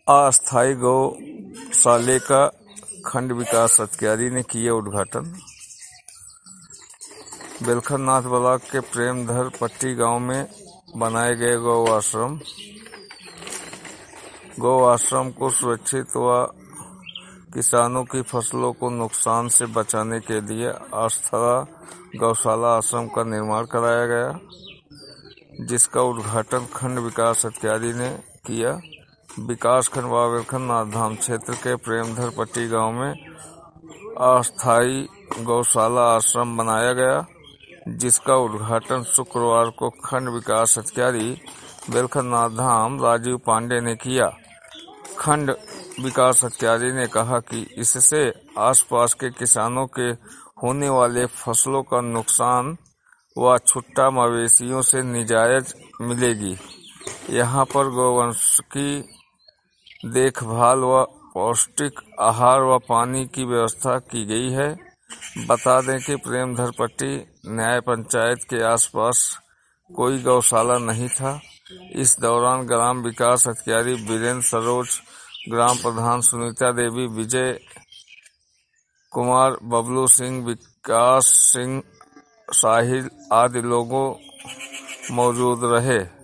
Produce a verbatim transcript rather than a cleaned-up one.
अस्थायी गौशाले का खंड विकास अधिकारी ने किया उद्घाटन। बेलखरनाथ ब्लॉक के प्रेमधर पट्टी गांव में बनाए गए गौ आश्रम गौ आश्रम को सुरक्षित व किसानों की फसलों को नुकसान से बचाने के लिए अस्थायी गौशाला आश्रम का निर्माण कराया गया, जिसका उद्घाटन खंड विकास अधिकारी ने किया। विकासखंड बेलखरनाथ धाम क्षेत्र के प्रेमधर पट्टी गांव में अस्थायी गौशाला आश्रम बनाया गया, जिसका उद्घाटन शुक्रवार को खंड विकास अधिकारी बेलखरनाथ धाम राजीव पांडे ने किया। खंड विकास अधिकारी ने कहा कि इससे आसपास के किसानों के होने वाले फसलों का नुकसान व छुट्टा मवेशियों से निजात मिलेगी। यहां पर गौवंश की देखभाल व पौष्टिक आहार व पानी की व्यवस्था की गई है। बता दें कि प्रेमधर पट्टी न्याय पंचायत के आसपास कोई गौशाला नहीं था। इस दौरान ग्राम विकास अधिकारी वीरेंद्र सरोज, ग्राम प्रधान सुनीता देवी, विजय कुमार, बबलू सिंह, विकास सिंह, साहिल आदि लोगों मौजूद रहे।